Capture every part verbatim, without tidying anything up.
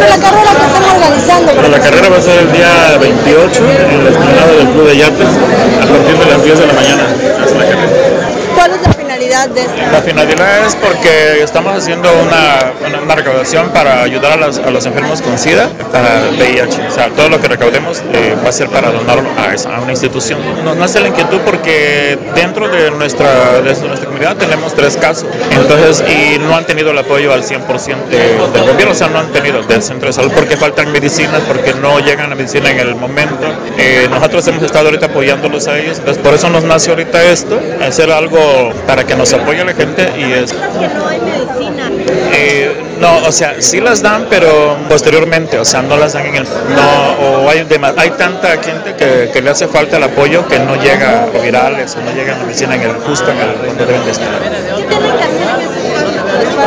la carrera que están organizando? Bueno, la carrera va a ser el día veintiocho en la explanada del Club de Yates a partir de las diez de la mañana. Es la carrera. ¿Cuál es la finalidad de esto? La finalidad es porque estamos haciendo una, una, una recaudación para ayudar a, las, a los enfermos con SIDA, para el V I H. O sea, todo lo que recaudemos eh, va a ser para donarlo a, esa, a una institución. Nos nace la inquietud porque dentro de nuestra, de nuestra comunidad tenemos tres casos, entonces, y no han tenido el apoyo al cien por ciento de, del gobierno, o sea, no han tenido del centro de salud porque faltan medicinas, porque no llegan a medicina en el momento. Eh, nosotros hemos estado ahorita apoyándolos a ellos, entonces por eso nos nace ahorita esto, hacer algo para que nos apoye la gente y es... No hay medicina. Eh, no, o sea, sí las dan, pero posteriormente, o sea, no las dan en el... No, o hay, de, hay tanta gente que, que le hace falta el apoyo que no llega a virales o no llega a la medicina en el, justo en el donde deben de estar. ¿Qué tienen que hacer en ese caso?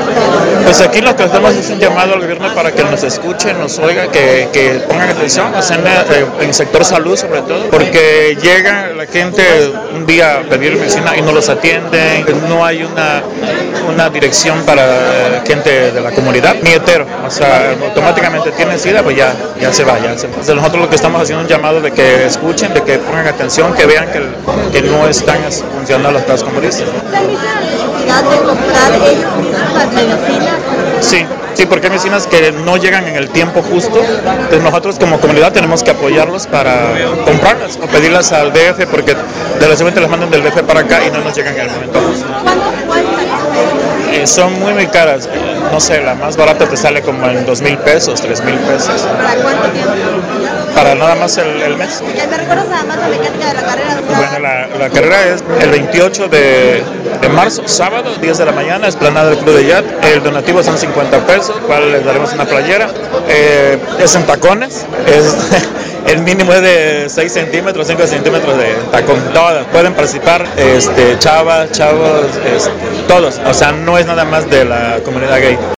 Pues aquí lo que hacemos es un llamado al gobierno para que nos escuche, nos oiga, que, que pongan atención, o sea, en, en el sector salud sobre todo, porque llega la gente un día a pedir medicina y no los atienden, no hay una, una dirección para gente de la comunidad, ni hetero, o sea, automáticamente tienen SIDA, pues ya, ya se va, ya se va. Entonces nosotros lo que estamos haciendo es un llamado de que escuchen, de que pongan atención, que vean que, que no están funcionando las cosas como dicen. ¿También tienen la necesidad de comprar ellos mismos las medicinas? Sí, sí, porque hay medicinas que no llegan en el tiempo justo, entonces nosotros como comunidad tenemos que apoyarlos para comprarlas o pedirlas al D F, porque de la segunda las mandan del D F para acá y no nos llegan en el momento justo. ¿Cuánto cuestan? Eh, son muy muy caras, eh, no sé, la más barata te sale como en dos mil pesos, tres mil pesos. ¿Para cuánto tiempo? Para nada más el, el mes. ¿Me recuerdas nada más la mecánica de la carrera? Bueno, la, la carrera es el veintiocho de, de marzo, sábado, diez de la mañana, explanada del Club de Yat. El donativo son cincuenta pesos, cual les daremos una playera. Eh, es en tacones, es, el mínimo es de seis centímetros, cinco centímetros de tacón. Todas pueden participar, este, chavas, chavos, este, todos. O sea, no es nada más de la comunidad gay.